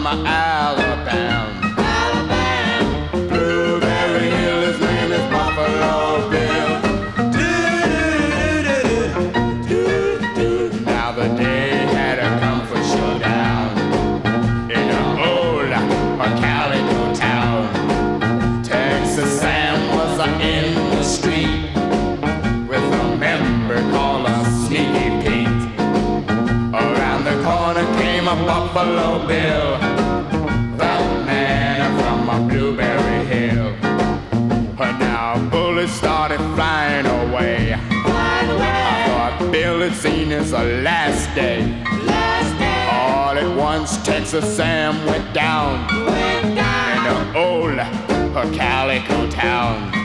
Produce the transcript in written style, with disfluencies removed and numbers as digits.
Alabama. Blueberry Hill, his name is Buffalo Bill. Now the day had come for showdown in an old Calico town. Texas Sam was in the street with a member called a Sneaky Pete. Around the corner came a Buffalo Bill, the man from a Blueberry Hill. Now bullets started flying away. I thought Bill had seen his last day. All at once Texas Sam went down in the old Calico town.